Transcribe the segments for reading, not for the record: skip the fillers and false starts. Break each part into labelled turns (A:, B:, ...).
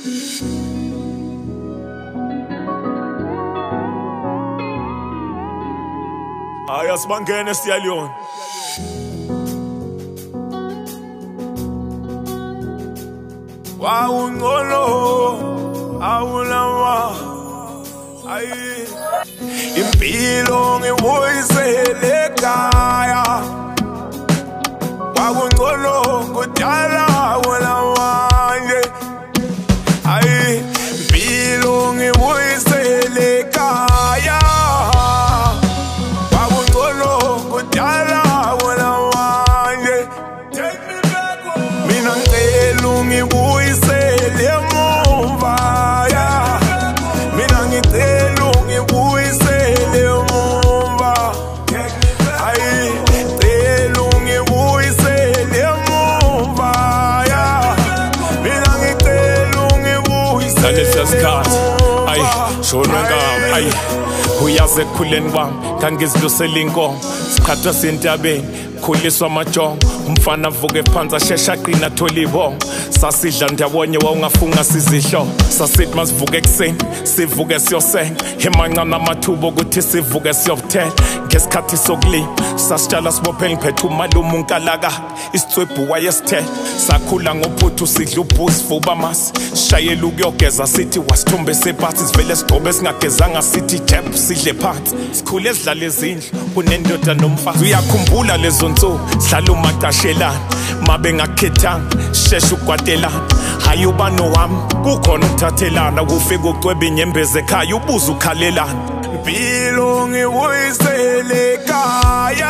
A: Ayasibangene Siyaliyona. Wawungolo awulawa ayi impilo ngibuyisele ekhaya. Wawungolo kudala awulawa nje ayi impilo ngibuyisele ekhaya. Wawungolo kudala awulawa nje mina ngicela ungibuyisele emuva ya. Mina ngicela ungibuyisele emuva ayi ngicela ungibuyisele emuva ya. Mina ngicela ungibuyisele emuva
B: ayi shonwe ngami ayi uyaze ekukhuleni kwami ngangizidlusela inkomo sikhathwa sentabeni khuliswa amajongo umfana avuke phansi ashesha aqina athola ibongo sasidla ndawonye wawungafunga sizihlo sasithi masivuke ekuseni sivuke siyosenga emancane amathuba ukuthi sivuke siyobuthela ngesikhathi sokulima sasitshala sibophe ngiphethe umalume unkalaka isitswebhu wayesithela sakhula ngophuthu sidla ubhusi vuba amasi sishayela ukuyogeza sithi wasithumbe sephansi sivele sigqobe singagezanga sithi jeb sidle phansi sikhule sidlala ezindlu unendoda nomfazi uyakhumbula lezo nsuku sidlala umaqashelana mabe ngakhethanga shesha ukwatelana hayi uba nowami kukhona ukuthathelana kufika ucwebe inyembezi ekhaya ubuza ukhalelana
A: impilo ngibuyisele ekhaya.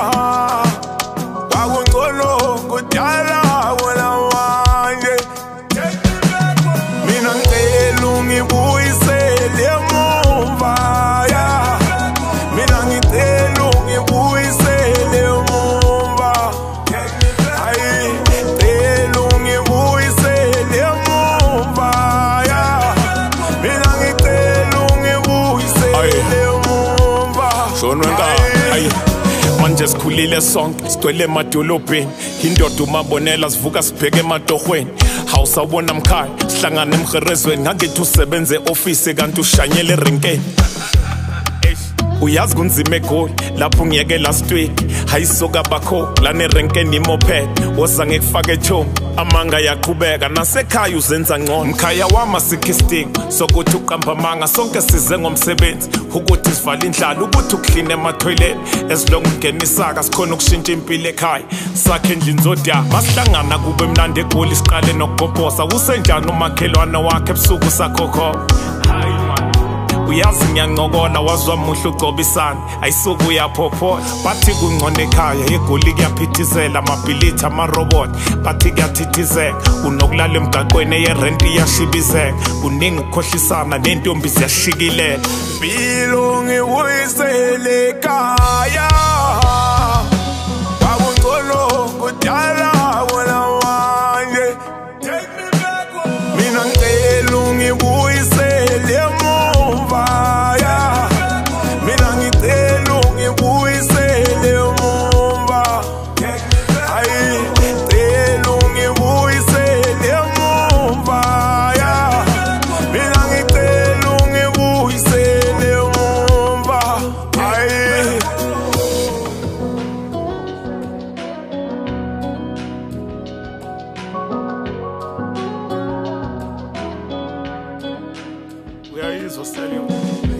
A: Wawungolo kudala awulawa nje mina ngicela ungibuyisele emuva ya. Mina ngicela ungibuyisele emuva ayi ngicela ungibuyisele emuva ya. Mina ngicela ungibuyisele emuva
B: shonwe ngami ayi manje sikhulile sonke sigcwele emadolobheni indoda umabonela sivuka sibheke ematohweni hawusawubona mkhaya sihlangana emherezweni ngangithi usebenze e-ofisi kanti ushanyele erenkeni uyazi kunzima eGoli lapho ngiyeke last week hayisoka bakho lana erenkeni imoped woza ngekufaka eThoma amanga yaqhubeka nasekhaya uzenza ngcono mkhaya wama sikisting sokuthi uqamba amanga sonke size ngomsebenzi ukuthi sivale indlala ukuthi ukline ema-toilet esilonga ungenisaka sikhona ukushintsha impilo ekhaya sakhe endlini zodya masihlangana kube mnandi eGoli siqale nokugobhosa usenjani umakhelwane wakhe ebusuku sakhokho hayi uyazi ngiyancokola wazwa muhle ugcobisana ayisuke uyaphophola bathi kungcona ekhaya eGoli kuyaphithizela amabhilithi amaroboti bathi kuyathithizeka unokulala emgaqweni eyerenti iyashibizeka kuningi ukukhohlisana nentombi ziyashikilela
A: impilo ngibuyisele ekhaya. Wawungolo kudala awulawa nje mina ngicela ungibuyisele emuva ya. Mina ngicela ungibuyisele emuva ayi ngicela ungibuyisele emuva ya. Mina ngicela ungibuyisele emuva ayi
B: uyayizwa Siyaliyona